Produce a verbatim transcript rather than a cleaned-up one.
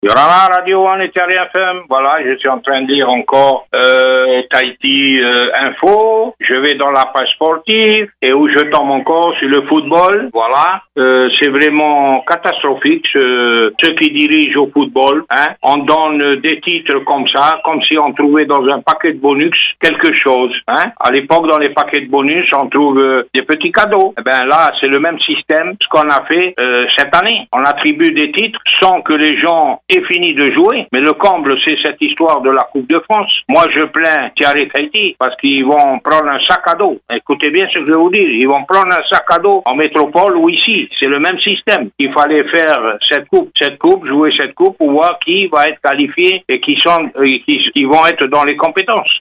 Yorana Radio One et Thierry F M. Voilà, je suis en train de lire encore euh, Tahiti euh, Info. Je vais dans la page sportive et où je tombe encore sur le football. Voilà, euh, c'est vraiment catastrophique ce, ceux qui dirigent au football. Hein. On donne des titres comme ça, comme si on trouvait dans un paquet de bonus quelque chose. Hein. À l'époque, dans les paquets de bonus, on trouve euh, des petits cadeaux. Eh ben là, c'est le même système. Ce qu'on a fait euh, cette année, on attribue des titres sans que les gens aient fini de jouer. Mais le comble, c'est cette histoire de la Coupe de France. Moi, je plains Thierry Tahiti parce qu'ils vont prendre un sac à dos. Écoutez bien ce que je vais vous dire. Ils vont prendre un sac à dos en métropole ou ici. C'est le même système. Il fallait faire cette coupe, cette coupe, jouer cette coupe pour voir qui va être qualifié et qui sont, et qui, qui vont être dans les compétences.